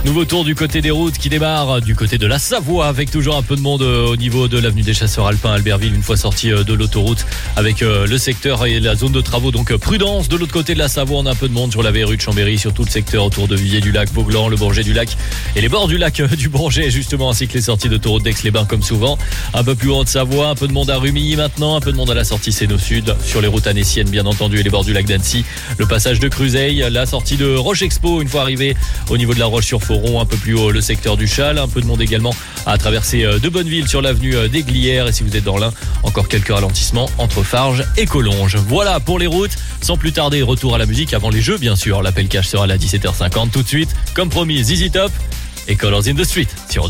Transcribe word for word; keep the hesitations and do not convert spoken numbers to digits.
Nouveau tour du côté des routes qui démarre du côté de la Savoie avec toujours un peu de monde au niveau de l'avenue des Chasseurs Alpins à Albertville une fois sorti de l'autoroute avec le secteur et la zone de travaux. Donc prudence, de l'autre côté de la Savoie on a un peu de monde sur la verrue de Chambéry, sur tout le secteur autour de Villiers-du-Lac, Vauglan, le Bourget du Lac et les bords du lac du Bourget justement, ainsi que les sorties d'autoroute d'Aix-les-Bains comme souvent. Un peu plus haut de Savoie, un peu de monde à Rumilly maintenant, un peu de monde à la sortie Sénaux-Sud, sur les routes annéciennes bien entendu et les bords du lac d'Annecy, le passage de Cruzeil, la sortie de Roche Expo une fois arrivé au niveau de la Roche-sur-Foron, un peu plus haut le secteur du Châle, un peu de monde également à traverser de Bonneville sur l'avenue des Glières et si vous êtes dans l'Ain, encore quelques ralentissements entre Farges et Collonges. Voilà pour les routes, sans plus tarder retour à la musique avant les jeux bien sûr, l'appel cash sera à dix-sept heures cinquante tout de suite, comme promis Z Z Top et Colors in the Street sur